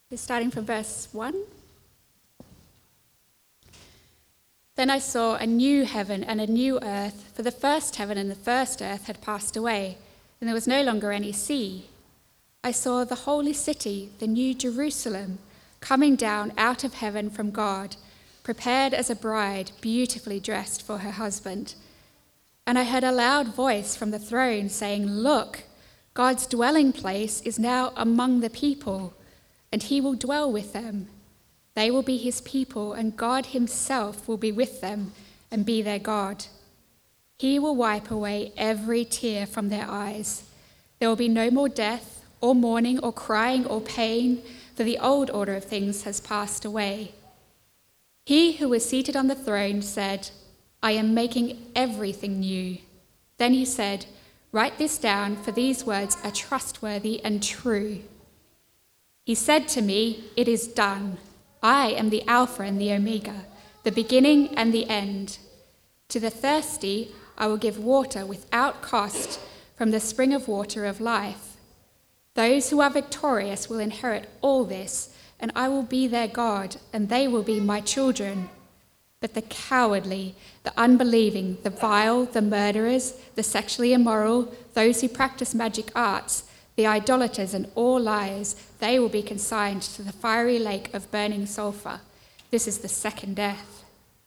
We're starting from verse 1. Then I saw a new heaven and a new earth, for the first heaven and the first earth had passed away, and there was no longer any sea. I saw the holy city, the new Jerusalem, coming down out of heaven from God, prepared as a bride, beautifully dressed for her husband. And I heard a loud voice from the throne saying, "Look, God's dwelling place is now among the people, and he will dwell with them. They will be his people, and God himself will be with them and be their God. He will wipe away every tear from their eyes. There will be no more death, or mourning, or crying, or pain, for the old order of things has passed away." He who was seated on the throne said, "I am making everything new." Then he said, "Write this down, for these words are trustworthy and true." He said to me, "It is done. I am the Alpha and the Omega, the beginning and the end. To the thirsty I will give water without cost from the spring of water of life. Those who are victorious will inherit all this, and I will be their God, and they will be my children. But the cowardly, the unbelieving, the vile, the murderers, the sexually immoral, those who practice magic arts, the idolaters and all liars, they will be consigned to the fiery lake of burning sulfur. This is the second death."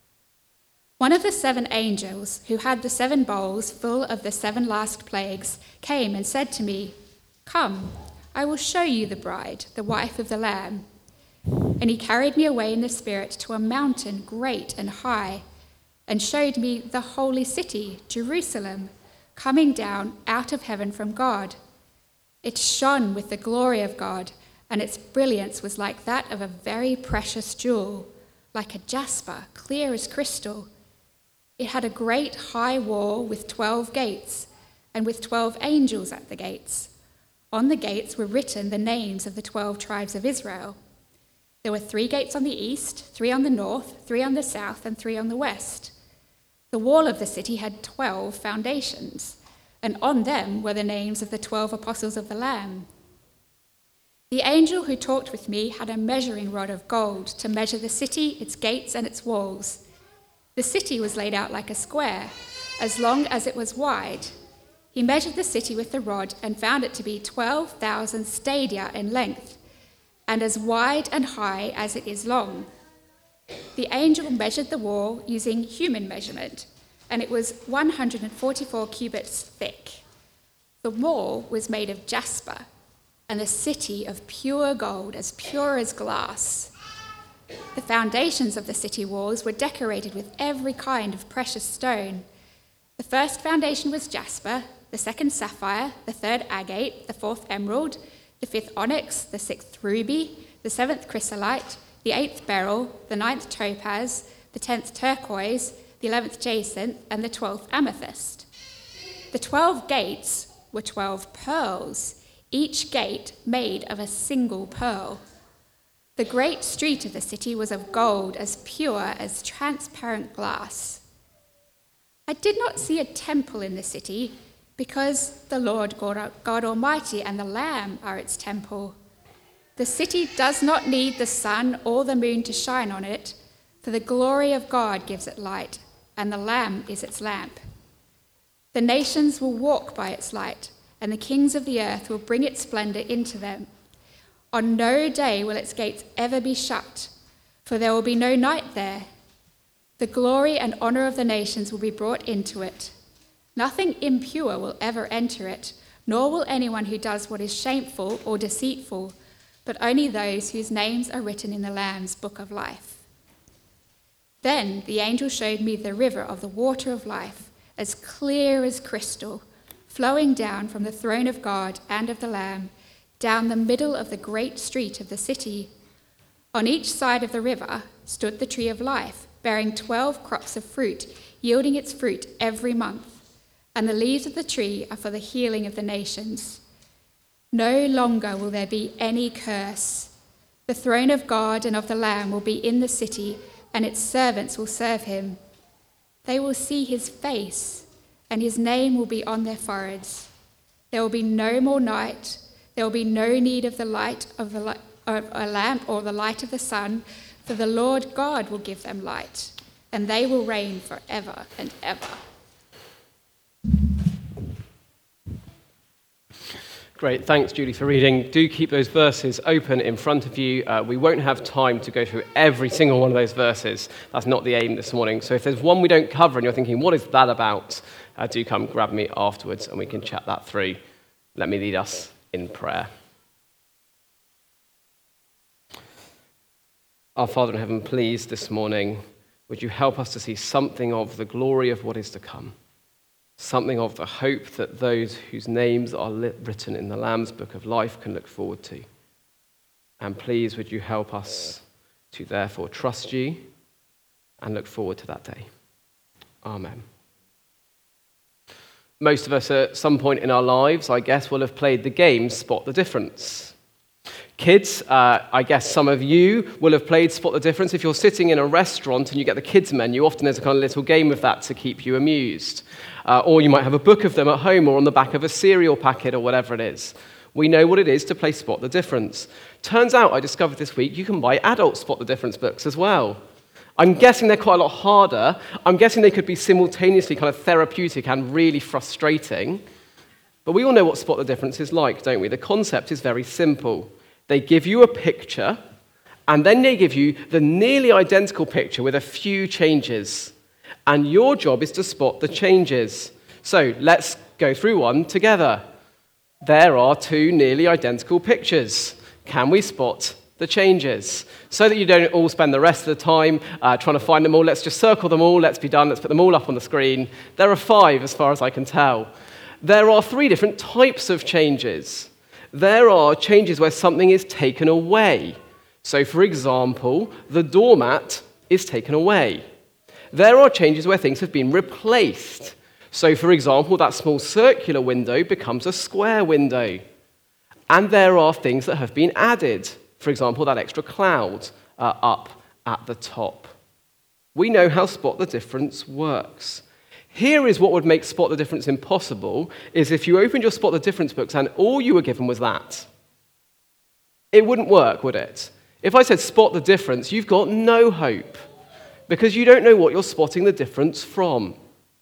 One of the 7 angels who had the 7 bowls full of the 7 last plagues came and said to me, "Come, I will show you the bride, the wife of the Lamb." And he carried me away in the Spirit to a mountain great and high, and showed me the holy city, Jerusalem, coming down out of heaven from God. It shone with the glory of God, and its brilliance was like that of a very precious jewel, like a jasper, clear as crystal. It had a great high wall with 12 gates, and with 12 angels at the gates. On the gates were written the names of the 12 tribes of Israel. There were 3 gates on the east, 3 on the north, 3 on the south, and 3 on the west. The wall of the city had 12 foundations, and on them were the names of the 12 apostles of the Lamb. The angel who talked with me had a measuring rod of gold to measure the city, its gates, and its walls. The city was laid out like a square, as long as it was wide. He measured the city with the rod and found it to be 12,000 stadia in length, and as wide and high as it is long. The angel measured the wall using human measurement, and it was 144 cubits thick. The wall was made of jasper, and the city of pure gold, as pure as glass. The foundations of the city walls were decorated with every kind of precious stone. The first foundation was jasper, the second sapphire, the third agate, the fourth emerald, the 5th onyx, the 6th ruby, the 7th chrysolite, the 8th beryl, the 9th topaz, the 10th turquoise, the 11th jacinth, and the 12th amethyst. The 12 gates were 12 pearls, each gate made of a single pearl. The great street of the city was of gold, as pure as transparent glass. I did not see a temple in the city, because the Lord God Almighty and the Lamb are its temple. The city does not need the sun or the moon to shine on it, for the glory of God gives it light, and the Lamb is its lamp. The nations will walk by its light, and the kings of the earth will bring its splendor into them. On no day will its gates ever be shut, for there will be no night there. The glory and honor of the nations will be brought into it. Nothing impure will ever enter it, nor will anyone who does what is shameful or deceitful, but only those whose names are written in the Lamb's book of life. Then the angel showed me the river of the water of life, as clear as crystal, flowing down from the throne of God and of the Lamb, down the middle of the great street of the city. On each side of the river stood the tree of life, bearing 12 crops of fruit, yielding its fruit every month. And the leaves of the tree are for the healing of the nations. No longer will there be any curse. The throne of God and of the Lamb will be in the city, and its servants will serve him. They will see his face, and his name will be on their foreheads. There will be no more night. There will be no need of the light of the of a lamp or the light of the sun, for the Lord God will give them light, and they will reign forever and ever. Great, thanks Julie for reading. Do keep those verses open in front of you. We won't have time to go through every single one of those verses. That's not the aim this morning. So if there's one we don't cover and you're thinking, what is that about? Do come grab me afterwards and we can chat that through. Let me lead us in prayer. Our Father in heaven, please this morning, would you help us to see something of the glory of what is to come? Something of the hope that those whose names are written in the Lamb's Book of Life can look forward to. And please, would you help us to therefore trust you and look forward to that day. Amen. Most of us at some point in our lives, I guess, will have played the game Spot the Difference. Kids, I guess some of you will have played Spot the Difference. If you're sitting in a restaurant and you get the kids' menu, often there's a kind of little game of that to keep you amused. Or you might have a book of them at home or on the back of a cereal packet or whatever it is. We know what it is to play Spot the Difference. Turns out, I discovered this week, you can buy adult Spot the Difference books as well. I'm guessing they're quite a lot harder. I'm guessing they could be simultaneously kind of therapeutic and really frustrating. But we all know what Spot the Difference is like, don't we? The concept is very simple. They give you a picture, and then they give you the nearly identical picture with a few changes. And your job is to spot the changes. So let's go through one together. There are two nearly identical pictures. Can we spot the changes? So that you don't all spend the rest of the time trying to find them all, let's just circle them all, let's be done, let's put them all up on the screen. There are 5 as far as I can tell. There are 3 different types of changes. There are changes where something is taken away. So, for example, the doormat is taken away. There are changes where things have been replaced. So, for example, that small circular window becomes a square window. And there are things that have been added. For example, that extra cloud up at the top. We know how Spot the Difference works. Here is what would make Spot the Difference impossible, is if you opened your Spot the Difference books and all you were given was that. It wouldn't work, would it? If I said spot the difference, you've got no hope, because you don't know what you're spotting the difference from.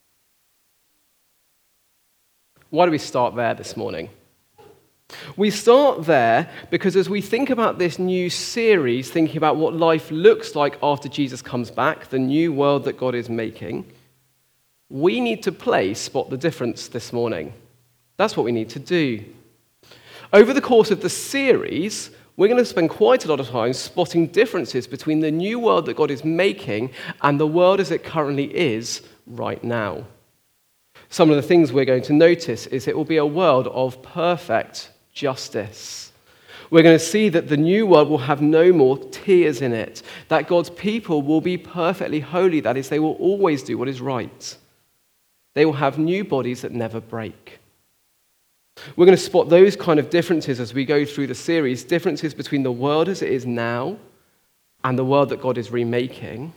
Why do we start there this morning? We start there because as we think about this new series, thinking about what life looks like after Jesus comes back, the new world that God is making, we need to play Spot the Difference this morning. That's what we need to do. Over the course of the series, we're going to spend quite a lot of time spotting differences between the new world that God is making and the world as it currently is right now. Some of the things we're going to notice is it will be a world of perfect justice. We're going to see that the new world will have no more tears in it, that God's people will be perfectly holy, that is, they will always do what is right. They will have new bodies that never break. We're going to spot those kind of differences as we go through the series, differences between the world as it is now and the world that God is remaking.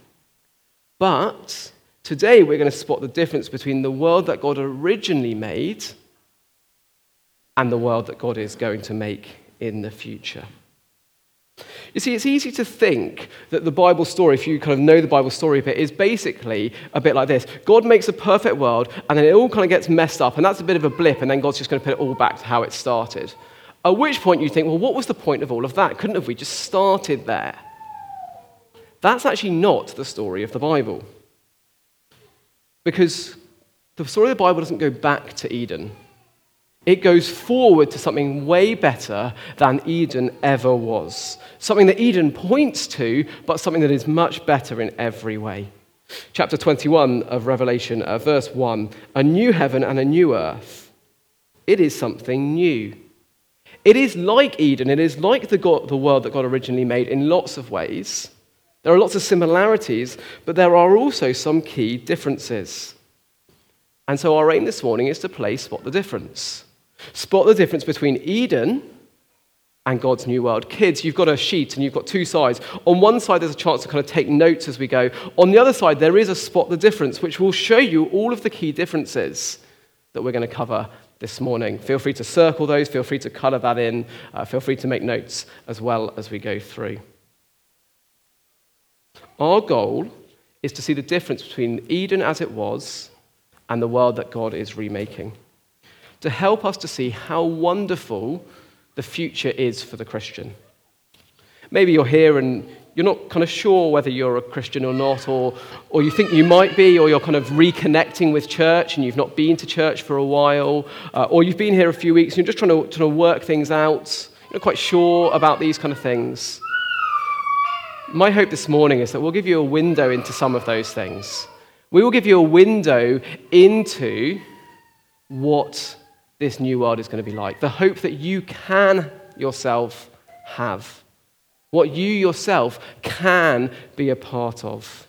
But today we're going to spot the difference between the world that God originally made and the world that God is going to make in the future. You see, it's easy to think that the Bible story, if you kind of know the Bible story a bit, is basically a bit like this. God makes a perfect world, and then it all kind of gets messed up, and that's a bit of a blip, and then God's just going to put it all back to how it started. At which point you think, well, what was the point of all of that? Couldn't have we just started there? That's actually not the story of the Bible. Because the story of the Bible doesn't go back to Eden. It goes forward to something way better than Eden ever was. Something that Eden points to, but something that is much better in every way. Chapter 21 of Revelation, verse 1, a new heaven and a new earth. It is something new. It is like Eden. It is like the world that God originally made in lots of ways. There are lots of similarities, but there are also some key differences. And so our aim this morning is to play Spot the Difference. Spot the difference between Eden and God's new world. Kids, you've got a sheet and you've got 2 sides. On one side, there's a chance to kind of take notes as we go. On the other side, there is a Spot the Difference, which will show you all of the key differences that we're going to cover this morning. Feel free to circle those, feel free to colour that in, feel free to make notes as well as we go through. Our goal is to see the difference between Eden as it was and the world that God is remaking, to help us to see how wonderful the future is for the Christian. Maybe you're here and you're not kind of sure whether you're a Christian or not, or you think you might be, or you're kind of reconnecting with church and you've not been to church for a while, or you've been here a few weeks and you're just trying to work things out. You're not quite sure about these kind of things. My hope this morning is that we'll give you a window into some of those things. We will give you a window into what this new world is going to be like, the hope that you can yourself have, what you yourself can be a part of.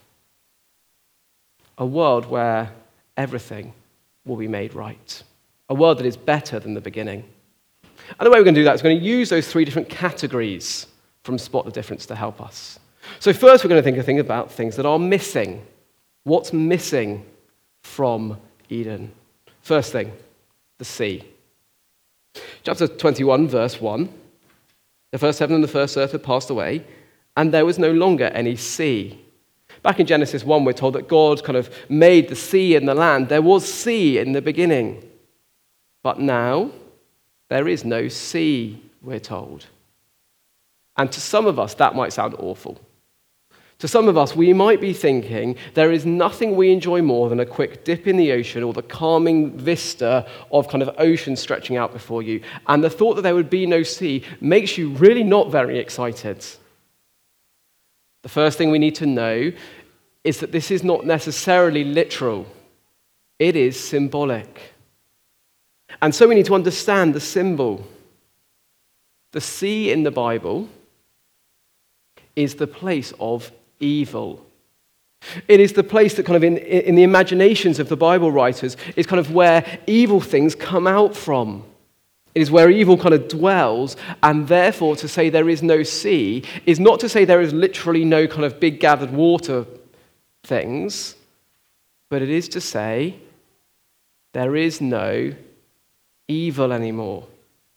A world where everything will be made right. A world that is better than the beginning. And the way we're going to do that is we're going to use those three different categories from Spot the Difference to help us. So first we're going to think about things that are missing. What's missing from Eden? First thing, the sea. Chapter 21, verse 1. The first heaven and the first earth had passed away, and there was no longer any sea. Back in Genesis 1, we're told that God kind of made the sea and the land. There was sea in the beginning. But now, there is no sea, we're told. And to some of us, that might sound awful. To some of us, we might be thinking there is nothing we enjoy more than a quick dip in the ocean or the calming vista of kind of ocean stretching out before you. And the thought that there would be no sea makes you really not very excited. The first thing we need to know is that this is not necessarily literal. It is symbolic. And so we need to understand the symbol. The sea in the Bible is the place of evil. It is the place that kind of in the imaginations of the Bible writers is kind of where evil things come out from. It is where evil kind of dwells, and therefore to say there is no sea is not to say there is literally no kind of big gathered water things, but it is to say there is no evil anymore.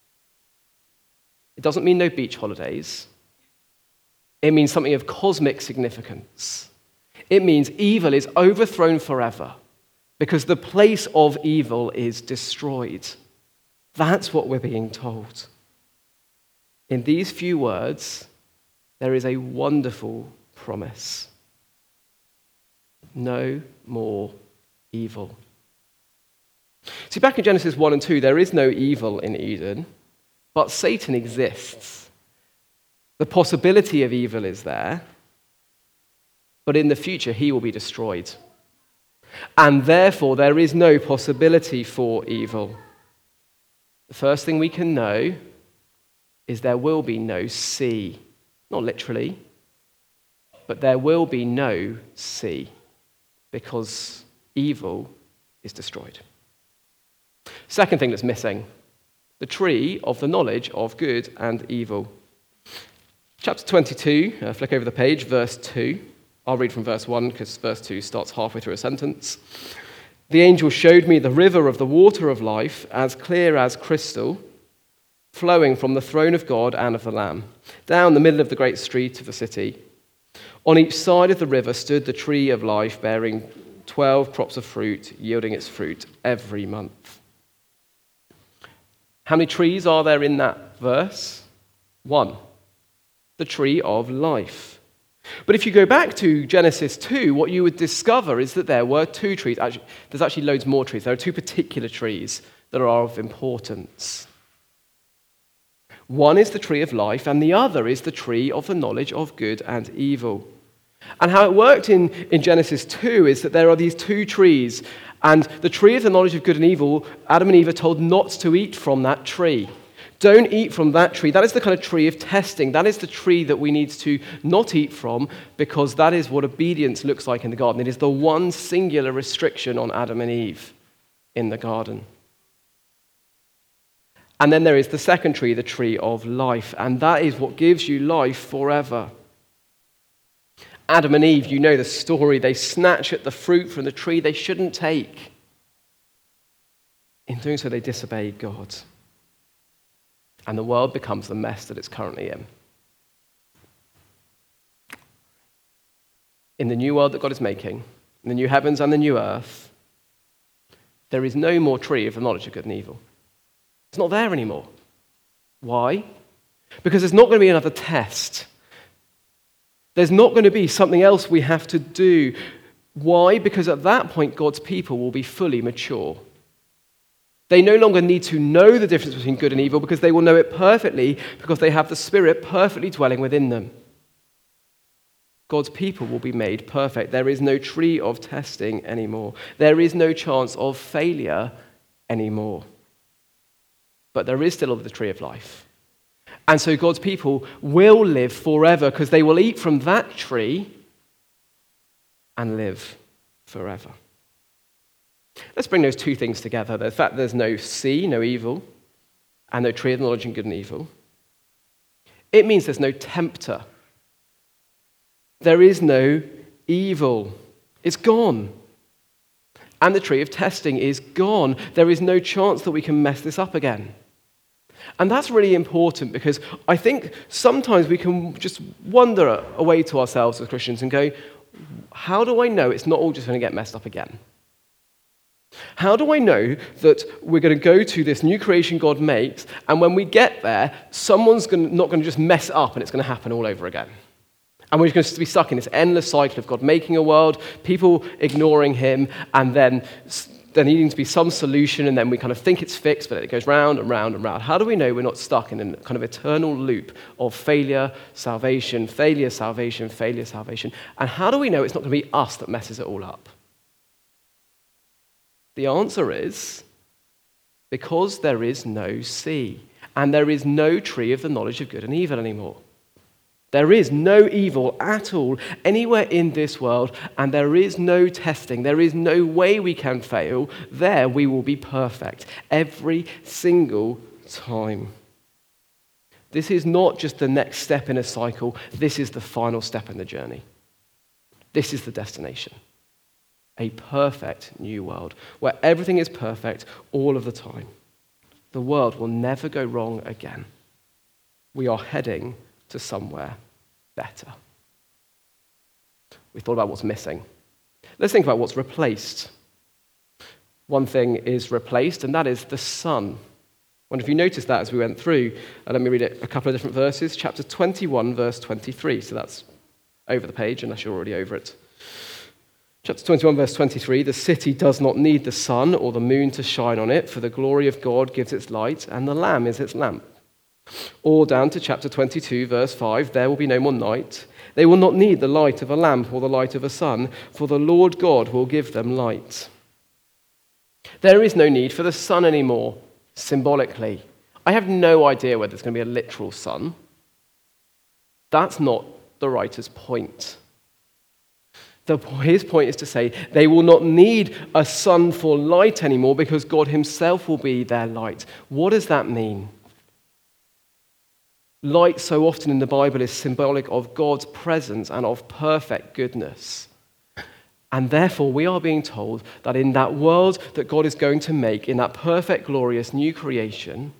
It doesn't mean no beach holidays. It means something of cosmic significance. It means evil is overthrown forever because the place of evil is destroyed. That's what we're being told. In these few words, there is a wonderful promise. No more evil. See, back in Genesis 1 and 2, there is no evil in Eden, but Satan exists. The possibility of evil is there, but in the future he will be destroyed. And therefore there is no possibility for evil. The first thing we can know is there will be no sea. Not literally, but there will be no sea because evil is destroyed. Second thing that's missing, the tree of the knowledge of good and evil. Chapter 22, flick over the page, verse 2. I'll read from verse 1 because verse 2 starts halfway through a sentence. The angel showed me the river of the water of life, as clear as crystal, flowing from the throne of God and of the Lamb, down the middle of the great street of the city. On each side of the river stood the tree of life, bearing 12 crops of fruit, yielding its fruit every month. How many trees are there in that verse? 1. The tree of life. But if you go back to Genesis 2, what you would discover is that there were 2 trees. Actually, there's actually loads more trees. There are 2 particular trees that are of importance. One is the tree of life, and the other is the tree of the knowledge of good and evil. And how it worked in Genesis 2 is that there are these 2 trees, and the tree of the knowledge of good and evil, Adam and Eve are told not to eat from that tree. Don't eat from that tree. That is the kind of tree of testing. That is the tree that we need to not eat from because that is what obedience looks like in the garden. It is the one singular restriction on Adam and Eve in the garden. And then there is the second tree, the tree of life, and that is what gives you life forever. Adam and Eve, you know the story. They snatch at the fruit from the tree they shouldn't take. In doing so, they disobeyed God. And the world becomes the mess that it's currently in. In the new world that God is making, in the new heavens and the new earth, there is no more tree of the knowledge of good and evil. It's not there anymore. Why? Because there's not going to be another test. There's not going to be something else we have to do. Why? Because at that point, God's people will be fully mature. They no longer need to know the difference between good and evil because they will know it perfectly because they have the Spirit perfectly dwelling within them. God's people will be made perfect. There is no tree of testing anymore. There is no chance of failure anymore. But there is still the tree of life. And so God's people will live forever because they will eat from that tree and live forever. Let's bring those two things together. The fact there's no sea, no evil, and no tree of knowledge of good and evil. It means there's no tempter. There is no evil. It's gone. And the tree of testing is gone. There is no chance that we can mess this up again. And that's really important because I think sometimes we can just wonder away to ourselves as Christians and go, how do I know it's not all just going to get messed up again? How do I know that we're going to go to this new creation God makes, and when we get there, someone's not going to just mess it up and it's going to happen all over again? And we're going to be stuck in this endless cycle of God making a world, people ignoring him, and then there needing to be some solution, and then we kind of think it's fixed, but it goes round and round and round. How do we know we're not stuck in a kind of eternal loop of failure, salvation, failure, salvation, failure, salvation? And how do we know it's not going to be us that messes it all up? The answer is because there is no sea, and there is no tree of the knowledge of good and evil anymore. There is no evil at all anywhere in this world, and there is no testing. There is no way we can fail. There we will be perfect every single time. This is not just the next step in a cycle. This is the final step in the journey. This is the destination. A perfect new world where everything is perfect all of the time. The world will never go wrong again. We are heading to somewhere better. We thought about what's missing. Let's think about what's replaced. One thing is replaced, and that is the sun. I wonder if you noticed that as we went through. Let me read it, a couple of different verses. Chapter 21, verse 23. So that's over the page, unless you're already over it. Chapter 21, verse 23, the city does not need the sun or the moon to shine on it, for the glory of God gives its light, and the Lamb is its lamp. Or down to chapter 22, verse 5, there will be no more night. They will not need the light of a lamp or the light of a sun, for the Lord God will give them light. There is no need for the sun anymore, symbolically. I have no idea whether there's going to be a literal sun. That's not the writer's point. His point is to say they will not need a sun for light anymore because God himself will be their light. What does that mean? Light so often in the Bible is symbolic of God's presence and of perfect goodness. And therefore we are being told that in that world that God is going to make, in that perfect, glorious new creation,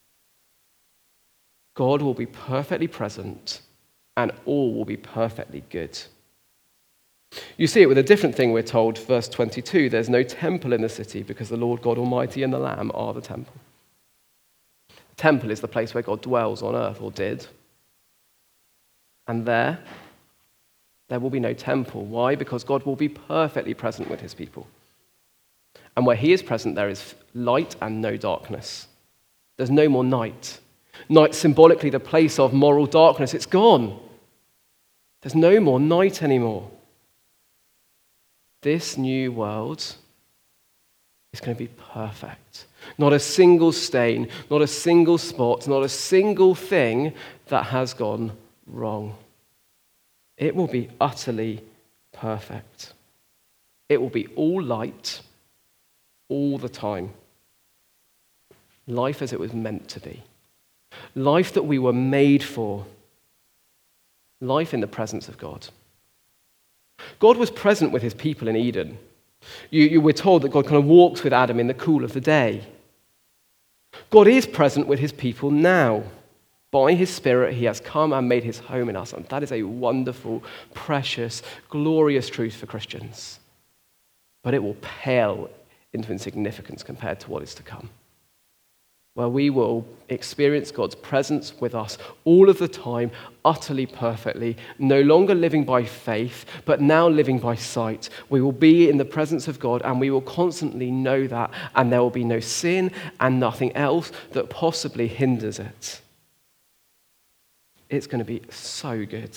God will be perfectly present and all will be perfectly good. You see it with a different thing we're told, verse 22, there's no temple in the city because the Lord God Almighty and the Lamb are the temple. The temple is the place where God dwells on earth, or did. And there will be no temple. Why? Because God will be perfectly present with his people. And where he is present, there is light and no darkness. There's no more night. Night, symbolically the place of moral darkness, it's gone. There's no more night anymore. This new world is going to be perfect. Not a single stain, not a single spot, not a single thing that has gone wrong. It will be utterly perfect. It will be all light, all the time. Life as it was meant to be. Life that we were made for. Life in the presence of God. God was present with his people in Eden. We're told that God kind of walks with Adam in the cool of the day. God is present with his people now. By his Spirit, he has come and made his home in us. And that is a wonderful, precious, glorious truth for Christians. But it will pale into insignificance compared to what is to come, where we will experience God's presence with us all of the time, utterly perfectly, no longer living by faith, but now living by sight. We will be in the presence of God, and we will constantly know that, and there will be no sin and nothing else that possibly hinders it. It's going to be so good.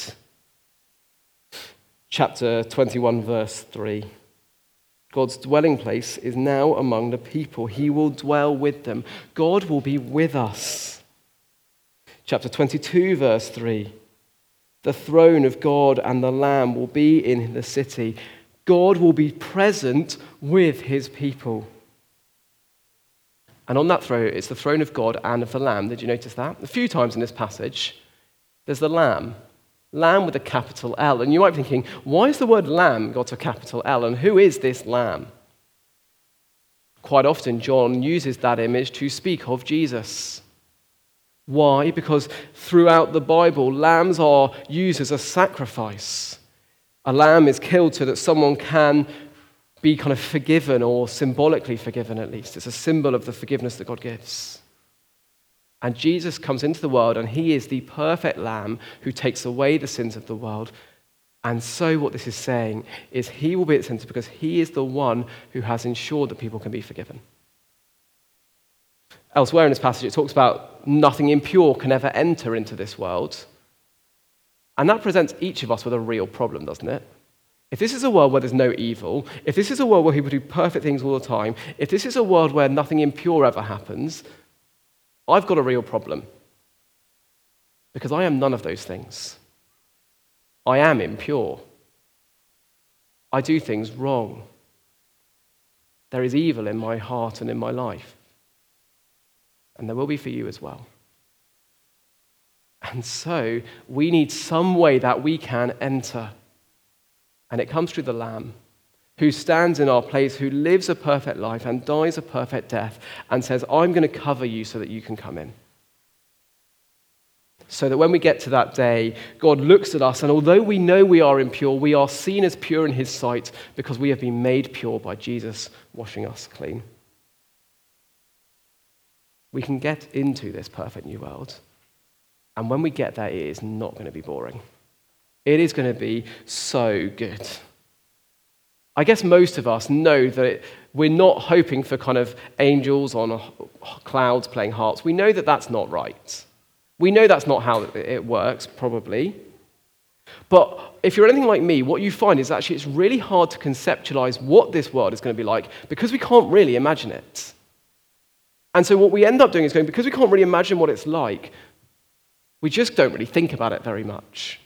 Chapter 21, verse 3. God's dwelling place is now among the people. He will dwell with them. God will be with us. Chapter 22, verse 3. The throne of God and the Lamb will be in the city. God will be present with his people. And on that throne, it's the throne of God and of the Lamb. Did you notice that? A few times in this passage, there's the Lamb. Lamb with a capital L. And you might be thinking, why is the word lamb got a capital L? And who is this lamb? Quite often, John uses that image to speak of Jesus. Why? Because throughout the Bible, lambs are used as a sacrifice. A lamb is killed so that someone can be kind of forgiven, or symbolically forgiven at least. It's a symbol of the forgiveness that God gives. And Jesus comes into the world, and he is the perfect lamb who takes away the sins of the world. And so what this is saying is he will be at the center because he is the one who has ensured that people can be forgiven. Elsewhere in this passage, it talks about nothing impure can ever enter into this world. And that presents each of us with a real problem, doesn't it? If this is a world where there's no evil, if this is a world where people do perfect things all the time, if this is a world where nothing impure ever happens, I've got a real problem, because I am none of those things. I am impure. I do things wrong. There is evil in my heart and in my life. And there will be for you as well. And so we need some way that we can enter. And it comes through the Lamb, who stands in our place, who lives a perfect life and dies a perfect death, and says, I'm going to cover you so that you can come in. So that when we get to that day, God looks at us, and although we know we are impure, we are seen as pure in his sight because we have been made pure by Jesus washing us clean. We can get into this perfect new world. And when we get there, it is not going to be boring. It is going to be so good. I guess most of us know that we're not hoping for kind of angels on clouds playing harps. We know that that's not right. We know that's not how it works, probably. But if you're anything like me, what you find is actually it's really hard to conceptualize what this world is going to be like because we can't really imagine it. And so what we end up doing is going, because we can't really imagine what it's like, we just don't really think about it very much.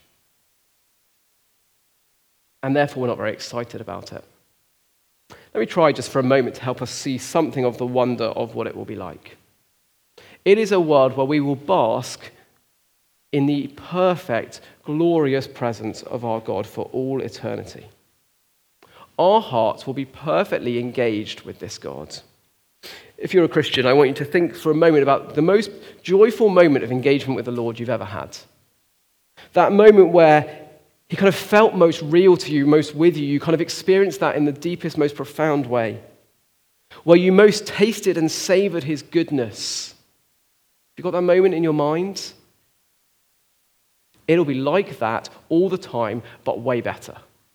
And therefore, we're not very excited about it. Let me try just for a moment to help us see something of the wonder of what it will be like. It is a world where we will bask in the perfect, glorious presence of our God for all eternity. Our hearts will be perfectly engaged with this God. If you're a Christian, I want you to think for a moment about the most joyful moment of engagement with the Lord you've ever had. That moment where he kind of felt most real to you, most with you. You kind of experienced that in the deepest, most profound way. Where you most tasted and savored his goodness. Have you got that moment in your mind? It'll be like that all the time, but way better.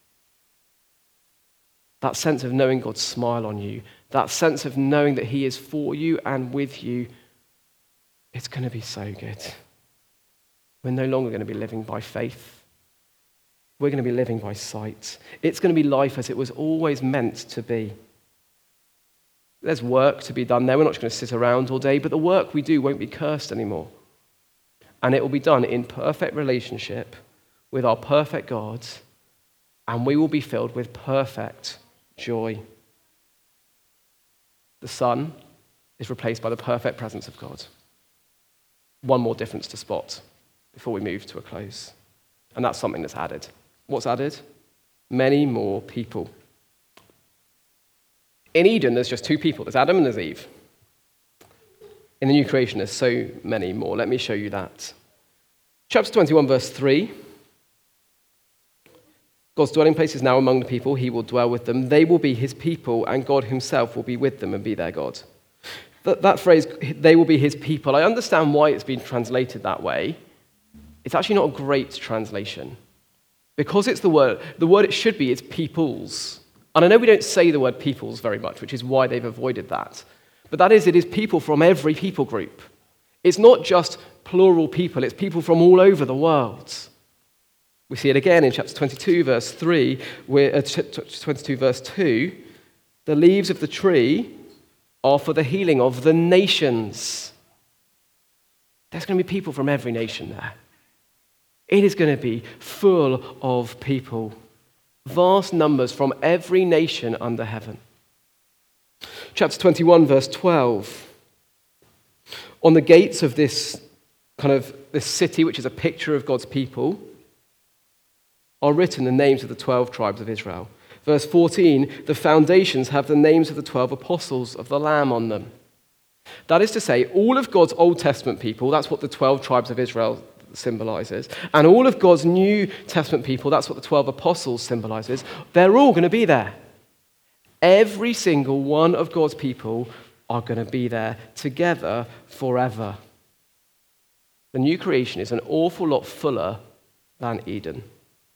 That sense of knowing God's smile on you, that sense of knowing that he is for you and with you, it's going to be so good. We're no longer going to be living by faith. We're going to be living by sight. It's going to be life as it was always meant to be. There's work to be done there. We're not just going to sit around all day, but the work we do won't be cursed anymore. And it will be done in perfect relationship with our perfect God, and we will be filled with perfect joy. The Son is replaced by the perfect presence of God. One more difference to spot before we move to a close, and that's something that's added. What's added? Many more people. In Eden, there's just two people. There's Adam and there's Eve. In the new creation, there's so many more. Let me show you that. Chapter 21, verse 3. God's dwelling place is now among the people. He will dwell with them. They will be his people, and God himself will be with them and be their God. That phrase, they will be his people, I understand why it's been translated that way. It's actually not a great translation. Because it's the word it should be is peoples. And I know we don't say the word peoples very much, which is why they've avoided that. But it is people from every people group. It's not just plural people, it's people from all over the world. We see it again in chapter 22, verse 3, 22, verse 2. The leaves of the tree are for the healing of the nations. There's going to be people from every nation there. It is going to be full of people. Vast numbers from every nation under heaven. Chapter 21, verse 12. On the gates of this city, which is a picture of God's people, are written the names of the 12 tribes of Israel. Verse 14, the foundations have the names of the 12 apostles of the Lamb on them. That is to say, all of God's Old Testament people, that's what the 12 tribes of Israel symbolizes, and all of God's New Testament people, that's what the 12 apostles symbolizes, they're all going to be there. Every single one of God's people are going to be there together forever. The new creation is an awful lot fuller than Eden.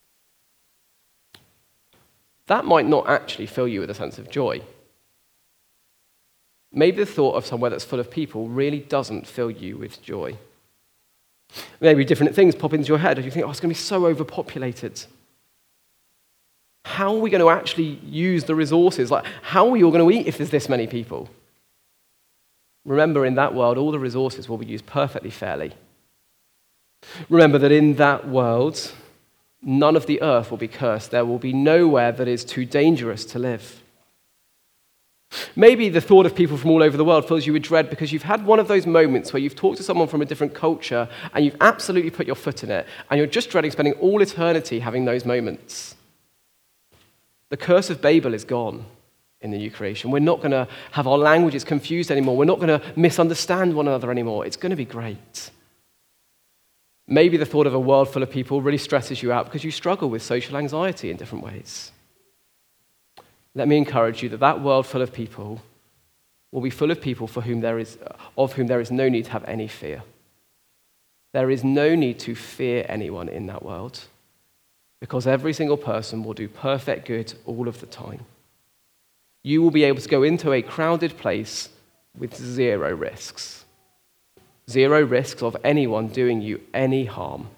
That might not actually fill you with a sense of joy. Maybe the thought of somewhere that's full of people really doesn't fill you with joy. Maybe different things pop into your head, and you think, it's going to be so overpopulated. How are we going to actually use the resources? How are we all going to eat if there's this many people? Remember, in that world, all the resources will be used perfectly fairly. Remember that in that world, none of the earth will be cursed. There will be nowhere that is too dangerous to live. Maybe the thought of people from all over the world fills you with dread because you've had one of those moments where you've talked to someone from a different culture and you've absolutely put your foot in it, and you're just dreading spending all eternity having those moments. The curse of Babel is gone in the new creation. We're not going to have our languages confused anymore. We're not going to misunderstand one another anymore. It's going to be great. Maybe the thought of a world full of people really stresses you out because you struggle with social anxiety in different ways. Let me encourage you that world full of people will be full of people of whom there is no need to have any fear. There is no need to fear anyone in that world because every single person will do perfect good all of the time. You will be able to go into a crowded place with zero risks. Zero risks of anyone doing you any harm.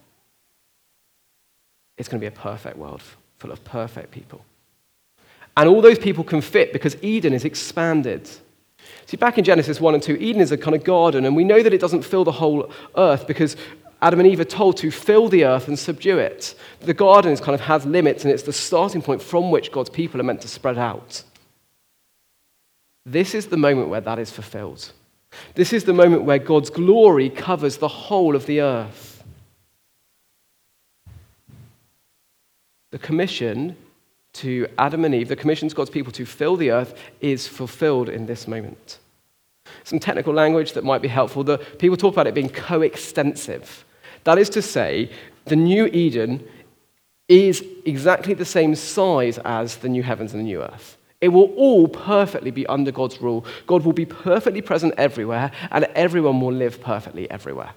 It's going to be a perfect world full of perfect people. And all those people can fit because Eden is expanded. See, back in Genesis 1 and 2, Eden is a kind of garden, and we know that it doesn't fill the whole earth because Adam and Eve are told to fill the earth and subdue it. The garden has limits, and it's the starting point from which God's people are meant to spread out. This is the moment where that is fulfilled. This is the moment where God's glory covers the whole of the earth. The commission to Adam and Eve, the commission to God's people to fill the earth, is fulfilled in this moment. Some technical language that might be helpful. The people talk about it being coextensive. That is to say, the new Eden is exactly the same size as the new heavens and the new earth. It will all perfectly be under God's rule. God will be perfectly present everywhere, and everyone will live perfectly everywhere.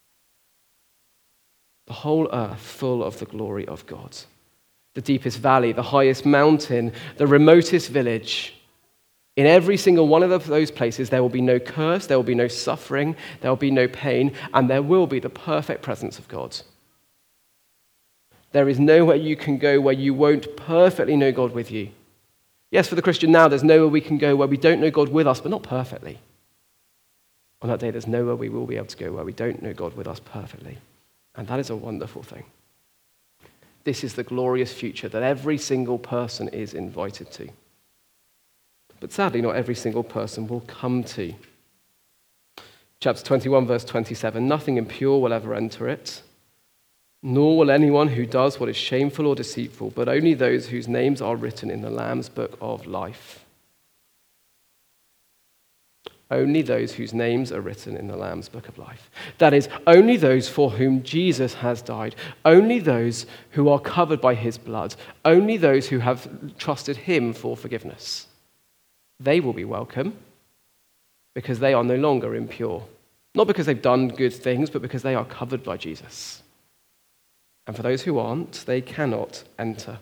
The whole earth full of the glory of God. The deepest valley, the highest mountain, the remotest village. In every single one of those places, there will be no curse, there will be no suffering, there will be no pain, and there will be the perfect presence of God. There is nowhere you can go where you won't perfectly know God with you. Yes, for the Christian now, there's nowhere we can go where we don't know God with us, but not perfectly. On that day, there's nowhere we will be able to go where we don't know God with us perfectly. And that is a wonderful thing. This is the glorious future that every single person is invited to. But sadly, not every single person will come to. Chapter 21, verse 27, nothing impure will ever enter it, nor will anyone who does what is shameful or deceitful, but only those whose names are written in the Lamb's book of life. Only those whose names are written in the Lamb's book of life. That is, only those for whom Jesus has died. Only those who are covered by his blood. Only those who have trusted him for forgiveness. They will be welcome because they are no longer impure. Not because they've done good things, but because they are covered by Jesus. And for those who aren't, they cannot enter.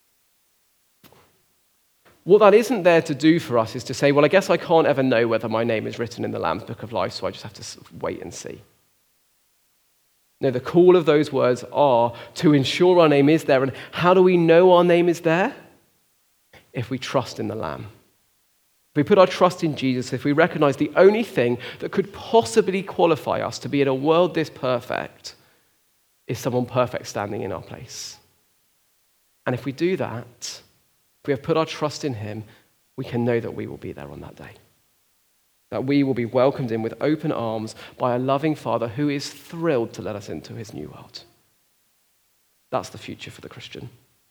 What that isn't there to do for us is to say, well, I guess I can't ever know whether my name is written in the Lamb's book of life, so I just have to wait and see. No, the call of those words are to ensure our name is there. And how do we know our name is there? If we trust in the Lamb. If we put our trust in Jesus, if we recognize the only thing that could possibly qualify us to be in a world this perfect is someone perfect standing in our place. And if we do that, if we have put our trust in him, we can know that we will be there on that day. That we will be welcomed in with open arms by a loving Father who is thrilled to let us into his new world. That's the future for the Christian.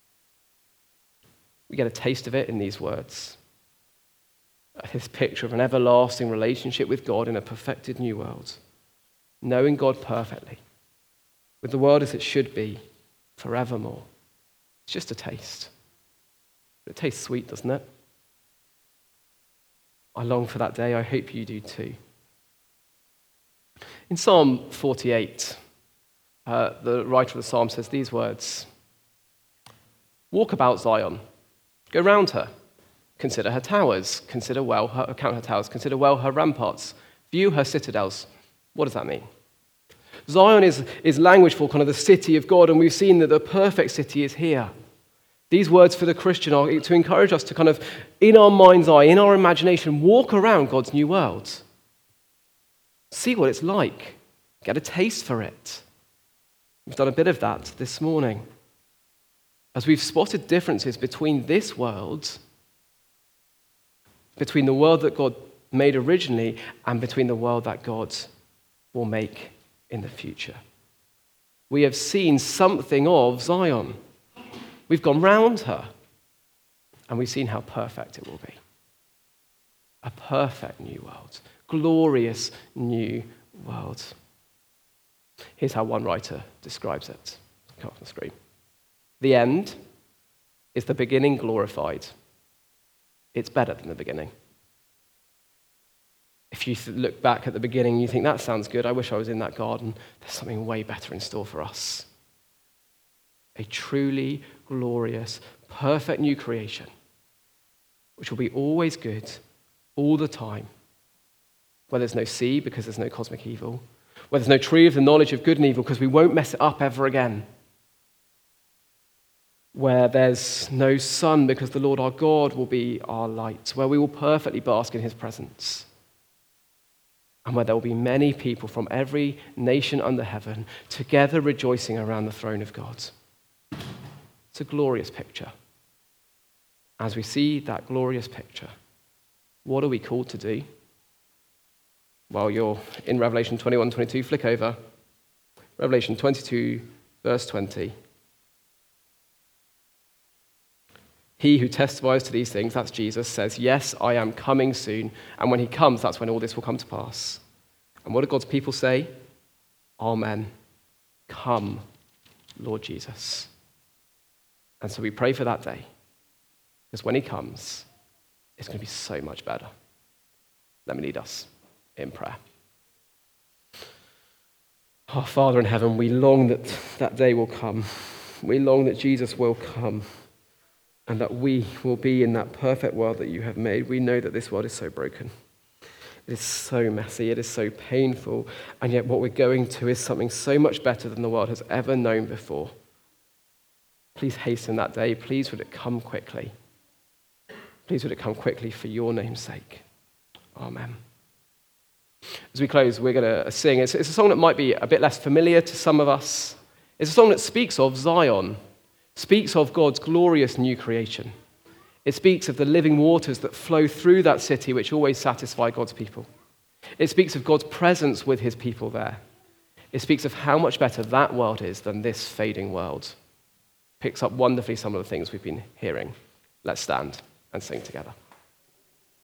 We get a taste of it in these words. This picture of an everlasting relationship with God in a perfected new world. Knowing God perfectly, with the world as it should be, forevermore. It's just a taste. It tastes sweet, doesn't it? I long for that day. I hope you do too. In Psalm 48, the writer of the psalm says these words: "Walk about Zion, go round her, consider her towers, count her towers, consider well her ramparts, view her citadels." What does that mean? Zion is language for kind of the city of God, and we've seen that the perfect city is here. These words for the Christian are to encourage us to kind of, in our mind's eye, in our imagination, walk around God's new world. See what it's like. Get a taste for it. We've done a bit of that this morning. As we've spotted differences between this world, between the world that God made originally, and between the world that God will make in the future. We have seen something of Zion. We've gone round her, and we've seen how perfect it will be. A perfect new world. Glorious new world. Here's how one writer describes it. Come up on the screen. The end is the beginning glorified. It's better than the beginning. If you look back at the beginning, you think, that sounds good. I wish I was in that garden. There's something way better in store for us. A truly glorious, perfect new creation, which will be always good, all the time. Where there's no sea because there's no cosmic evil. Where there's no tree of the knowledge of good and evil because we won't mess it up ever again. Where there's no sun because the Lord our God will be our light. Where we will perfectly bask in his presence. And where there will be many people from every nation under heaven together rejoicing around the throne of God. It's a glorious picture. As we see that glorious picture, what are we called to do? Well, you're in Revelation 21:22, flick over. Revelation 22, verse 20. He who testifies to these things, that's Jesus, says, "Yes, I am coming soon." And when he comes, that's when all this will come to pass. And what do God's people say? Amen. Come, Lord Jesus. And so we pray for that day, because when he comes, it's going to be so much better. Let me lead us in prayer. Our Father in heaven, we long that that day will come. We long that Jesus will come and that we will be in that perfect world that you have made. We know that this world is so broken. It is so messy. It is so painful. And yet what we're going to is something so much better than the world has ever known before. Please hasten that day. Please would it come quickly. Please would it come quickly for your name's sake. Amen. As we close, we're going to sing. It's a song that might be a bit less familiar to some of us. It's a song that speaks of Zion, speaks of God's glorious new creation. It speaks of the living waters that flow through that city, which always satisfy God's people. It speaks of God's presence with his people there. It speaks of how much better that world is than this fading world. Picks up wonderfully some of the things we've been hearing. Let's stand and sing together.